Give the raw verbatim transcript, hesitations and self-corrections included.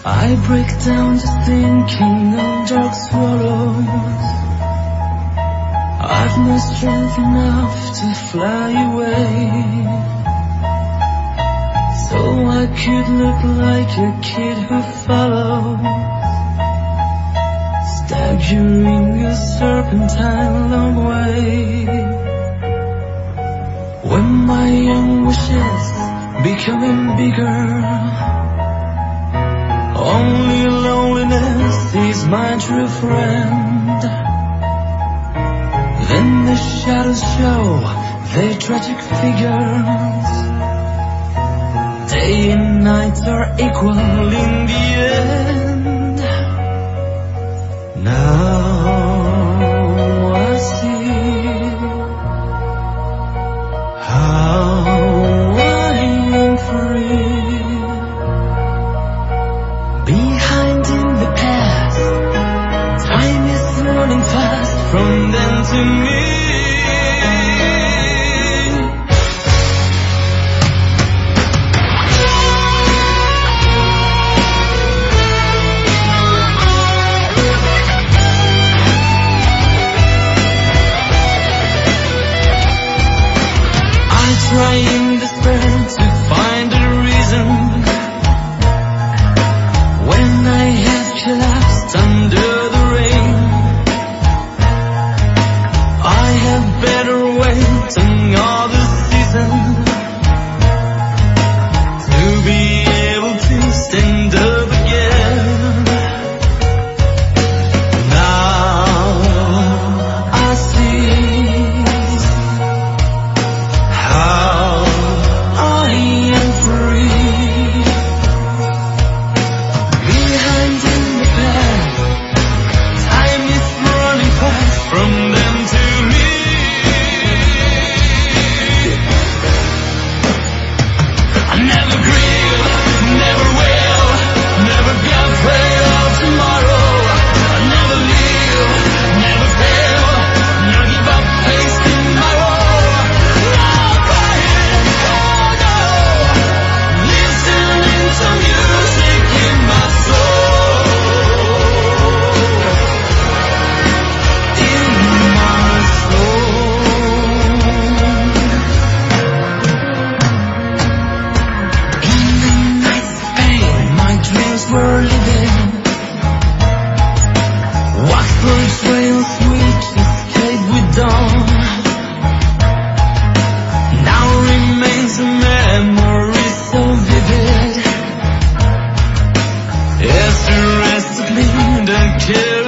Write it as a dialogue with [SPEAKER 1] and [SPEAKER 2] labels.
[SPEAKER 1] I break down to thinking of dark swallows. I've no strength enough to fly away, so I could look like a kid who follows, staggering a serpentine long way. When my young wishes becoming bigger, only loneliness is my true friend. Then the shadows show their tragic figures. Day and night are equal in the end. Now I see how I am free. Behind in the past, time is running fast from then to me. I try in despair to find a reason when I have collapsed under the rain. I have better wait another season to be able to stand up again. Now I see how I am free. Behind in the past, time is running fast from them to me. I never grieve, never will, never be afraid of tomorrow. I never leave, never fail, never give up face tomorrow. No crying, oh no, listening to music in my soul, in my soul. In the nights of pain, my dreams were living. Walk through trails which escape with dawn. Now remains a memory so vivid as the rest of me don't care.